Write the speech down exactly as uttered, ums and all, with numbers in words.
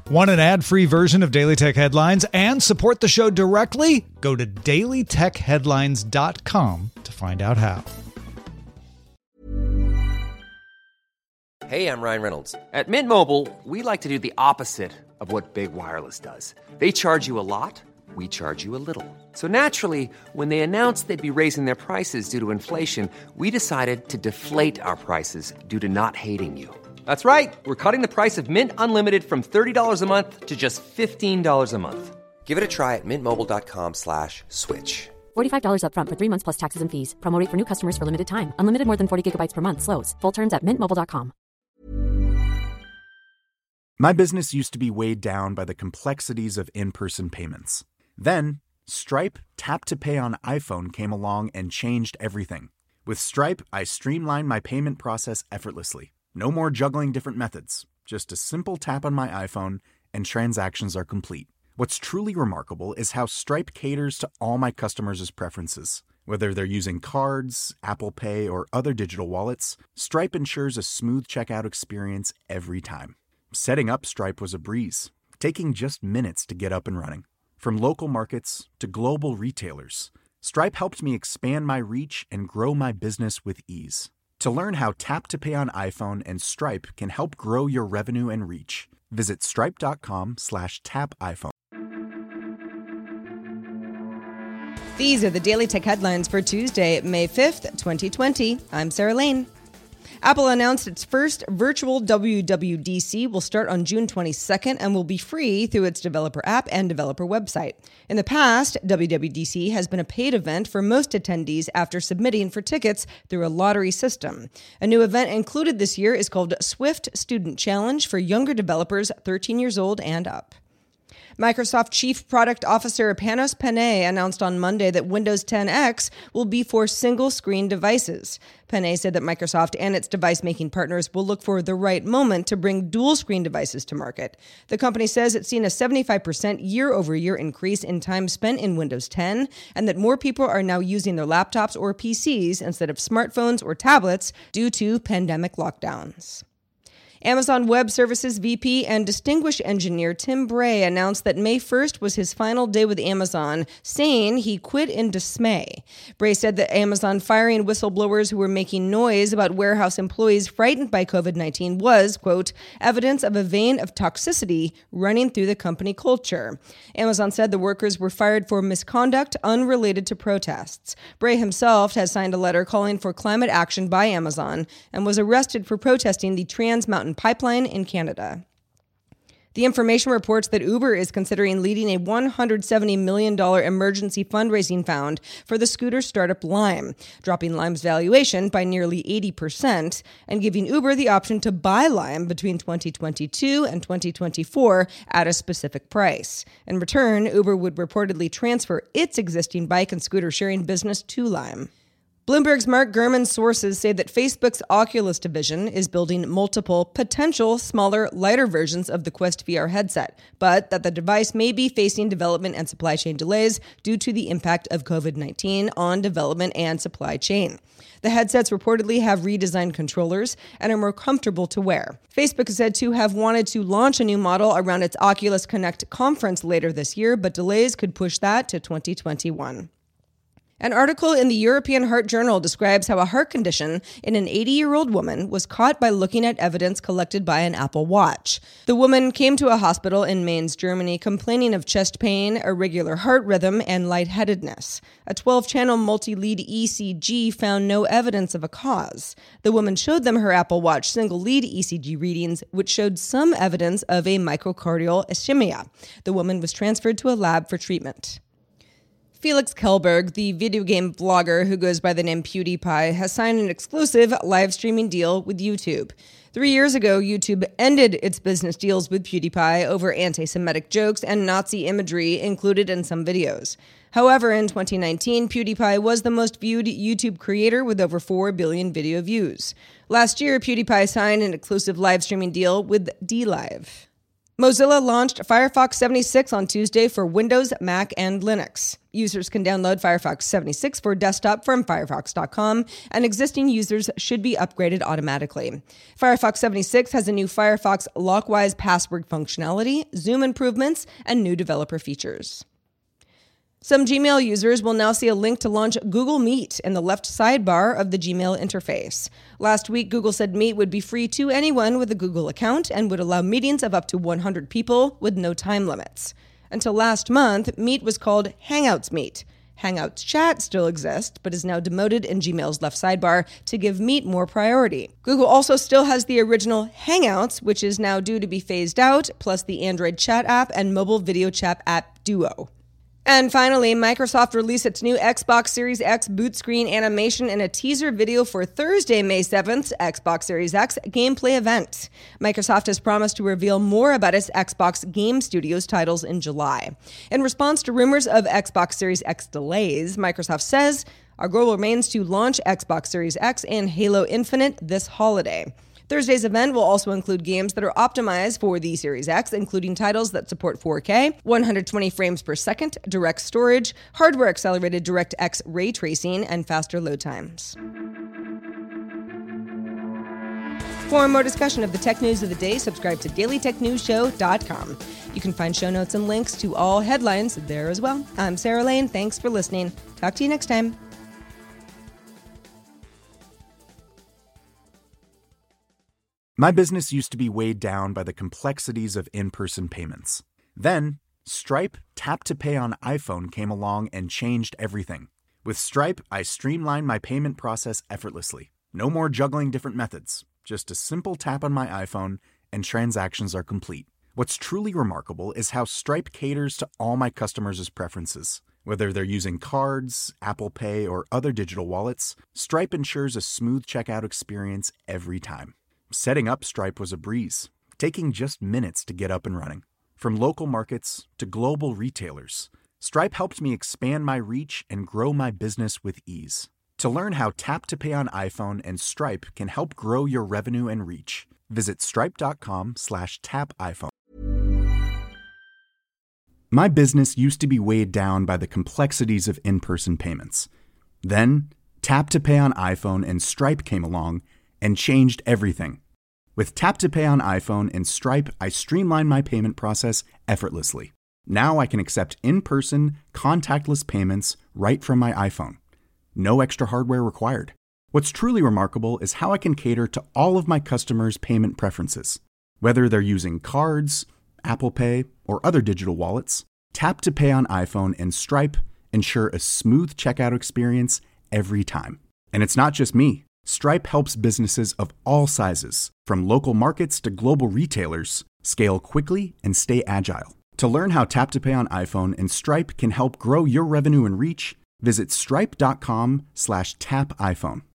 Want an ad-free version of Daily Tech Headlines and support the show directly? Go to daily tech headlines dot com to find out how. Hey, I'm Ryan Reynolds. At Mint Mobile, we like to do the opposite of what Big Wireless does. They charge you a lot, we charge you a little. So naturally, when they announced they'd be raising their prices due to inflation, we decided to deflate our prices due to not hating you. That's right. We're cutting the price of Mint Unlimited from thirty dollars a month to just fifteen dollars a month. Give it a try at mintmobile.com slash switch. forty-five dollars up front for three months plus taxes and fees. Promo rate for new customers for limited time. Unlimited more than forty gigabytes per month. Slows full terms at mint mobile dot com. My business used to be weighed down by the complexities of in-person payments. Then, Stripe Tap to Pay on iPhone came along and changed everything. With Stripe, I streamlined my payment process effortlessly. No more juggling different methods. Just a simple tap on my iPhone and transactions are complete. What's truly remarkable is how Stripe caters to all my customers' preferences. Whether they're using cards, Apple Pay, or other digital wallets, Stripe ensures a smooth checkout experience every time. Setting up Stripe was a breeze, taking just minutes to get up and running. From local markets to global retailers, Stripe helped me expand my reach and grow my business with ease. To learn how Tap to Pay on iPhone and Stripe can help grow your revenue and reach, visit stripe.com slash tap iPhone. These are the Daily Tech Headlines for Tuesday, May fifth, twenty twenty. I'm Sarah Lane. Apple announced its first virtual W W D C will start on June twenty-second and will be free through its developer app and developer website. In the past, W W D C has been a paid event for most attendees after submitting for tickets through a lottery system. A new event included this year is called Swift Student Challenge for younger developers thirteen years old and up. Microsoft Chief Product Officer Panos Panay announced on Monday that Windows ten X will be for single-screen devices. Panay said that Microsoft and its device-making partners will look for the right moment to bring dual-screen devices to market. The company says it's seen a seventy-five percent year-over-year increase in time spent in Windows ten, and that more people are now using their laptops or P Cs instead of smartphones or tablets due to pandemic lockdowns. Amazon Web Services V P and distinguished engineer Tim Bray announced that May first was his final day with Amazon, saying he quit in dismay. Bray said that Amazon firing whistleblowers who were making noise about warehouse employees frightened by covid nineteen was, quote, evidence of a vein of toxicity running through the company culture. Amazon said the workers were fired for misconduct unrelated to protests. Bray himself has signed a letter calling for climate action by Amazon and was arrested for protesting the Trans Mountain Pipeline in Canada. The information reports that Uber is considering leading a one hundred seventy million dollars emergency fundraising fund for the scooter startup Lime, dropping Lime's valuation by nearly eighty percent and giving Uber the option to buy Lime between twenty twenty-two and twenty twenty-four at a specific price. In return, Uber would reportedly transfer its existing bike and scooter sharing business to Lime. Bloomberg's Mark Gurman's sources say that Facebook's Oculus division is building multiple potential smaller, lighter versions of the Quest V R headset, but that the device may be facing development and supply chain delays due to the impact of covid nineteen on development and supply chain. The headsets reportedly have redesigned controllers and are more comfortable to wear. Facebook is said to have wanted to launch a new model around its Oculus Connect conference later this year, but delays could push that to twenty twenty-one. An article in the European Heart Journal describes how a heart condition in an eighty-year-old woman was caught by looking at evidence collected by an Apple Watch. The woman came to a hospital in Mainz, Germany, complaining of chest pain, irregular heart rhythm, and lightheadedness. A twelve-channel multi-lead E C G found no evidence of a cause. The woman showed them her Apple Watch single-lead E C G readings, which showed some evidence of a myocardial ischemia. The woman was transferred to a lab for treatment. Felix Kjellberg, the video game vlogger who goes by the name PewDiePie, has signed an exclusive live streaming deal with YouTube. Three years ago, YouTube ended its business deals with PewDiePie over anti-Semitic jokes and Nazi imagery included in some videos. However, in twenty nineteen, PewDiePie was the most viewed YouTube creator with over four billion video views. Last year, PewDiePie signed an exclusive live streaming deal with DLive. Mozilla launched Firefox seventy-six on Tuesday for Windows, Mac, and Linux. Users can download Firefox seventy-six for desktop from firefox dot com, and existing users should be upgraded automatically. Firefox seventy-six has a new Firefox Lockwise password functionality, Zoom improvements, and new developer features. Some Gmail users will now see a link to launch Google Meet in the left sidebar of the Gmail interface. Last week, Google said Meet would be free to anyone with a Google account and would allow meetings of up to one hundred people with no time limits. Until last month, Meet was called Hangouts Meet. Hangouts Chat still exists, but is now demoted in Gmail's left sidebar to give Meet more priority. Google also still has the original Hangouts, which is now due to be phased out, plus the Android chat app and mobile video chat app Duo. And finally, Microsoft released its new Xbox Series X boot screen animation in a teaser video for Thursday, May seventh, Xbox Series X gameplay event. Microsoft has promised to reveal more about its Xbox Game Studios titles in July. In response to rumors of Xbox Series X delays, Microsoft says, "Our goal remains to launch Xbox Series X and Halo Infinite this holiday." Thursday's event will also include games that are optimized for the Series X, including titles that support four K, one hundred twenty frames per second, direct storage, hardware-accelerated DirectX ray tracing, and faster load times. For more discussion of the tech news of the day, subscribe to daily tech news show dot com. You can find show notes and links to all headlines there as well. I'm Sarah Lane. Thanks for listening. Talk to you next time. My business used to be weighed down by the complexities of in-person payments. Then, Stripe Tap to Pay on iPhone came along and changed everything. With Stripe, I streamlined my payment process effortlessly. No more juggling different methods. Just a simple tap on my iPhone and transactions are complete. What's truly remarkable is how Stripe caters to all my customers' preferences. Whether they're using cards, Apple Pay, or other digital wallets, Stripe ensures a smooth checkout experience every time. Setting up Stripe was a breeze, taking just minutes to get up and running. From local markets to global retailers, Stripe helped me expand my reach and grow my business with ease. To learn how Tap to Pay on iPhone and Stripe can help grow your revenue and reach, visit stripe.com slash tap iPhone. My business used to be weighed down by the complexities of in-person payments. Then, Tap to Pay on iPhone and Stripe came along and changed everything. With Tap to Pay on iPhone and Stripe, I streamlined my payment process effortlessly. Now I can accept in-person, contactless payments right from my iPhone. No extra hardware required. What's truly remarkable is how I can cater to all of my customers' payment preferences. Whether they're using cards, Apple Pay, or other digital wallets, Tap to Pay on iPhone and Stripe ensure a smooth checkout experience every time. And it's not just me. Stripe helps businesses of all sizes, from local markets to global retailers, scale quickly and stay agile. To learn how Tap to Pay on iPhone and Stripe can help grow your revenue and reach, visit stripe.com slash tap iPhone.